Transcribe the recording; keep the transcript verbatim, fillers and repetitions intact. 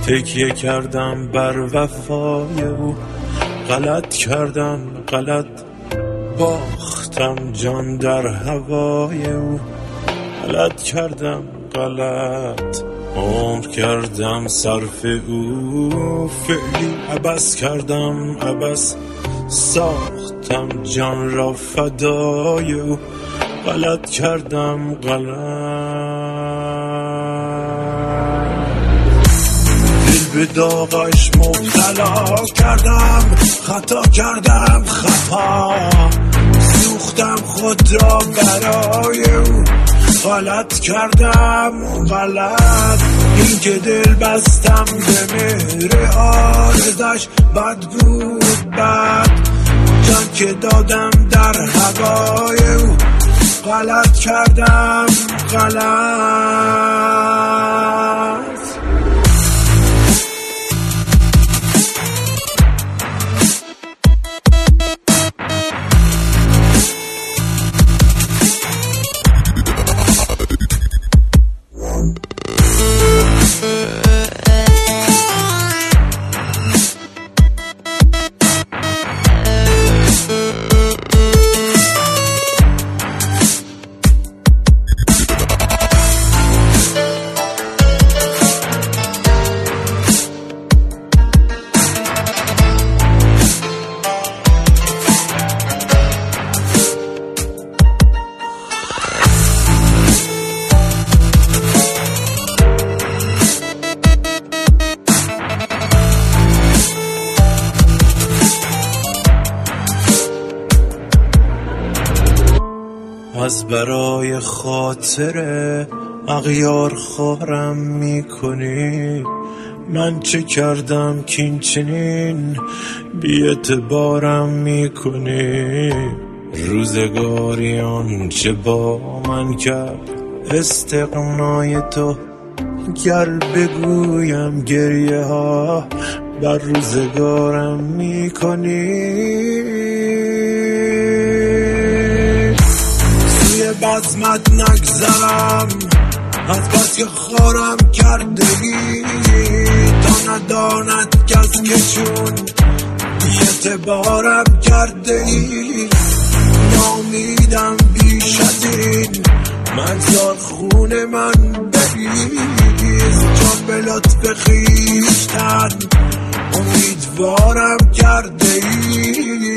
تکیه کردم بر وفای او، غلط کردم غلط باختم جان در هوای او، غلط کردم غلط عمر کردم صرف او، فعلی عبس کردم عبس ساختم جان را فدای او، غلط کردم غلط دل به داغش مبتلا کردم، خطا کردم خطا سوختم خود را برای او، غلط کردم غلط این که دل بستم به مهر آرزش، بد بود بد جان که دادم در هوای او، غلط کردم غلط. از برای خاطر اغیار خارم میکنی، من چه کردم که این چنین بی اعتبارم میکنی، روزگاری آنچه با من کرد استغنای تو، گر بگویم گریه ها بر روزگارم میکنی، بزمت نگذرم از بس که خارم کرده ای، تا نداند کس که چون اعتبارم کرده ای، نامیدم بیش از این مگذار خون من بریز، چون به لطف خویشتن امیدوارم کرده ای،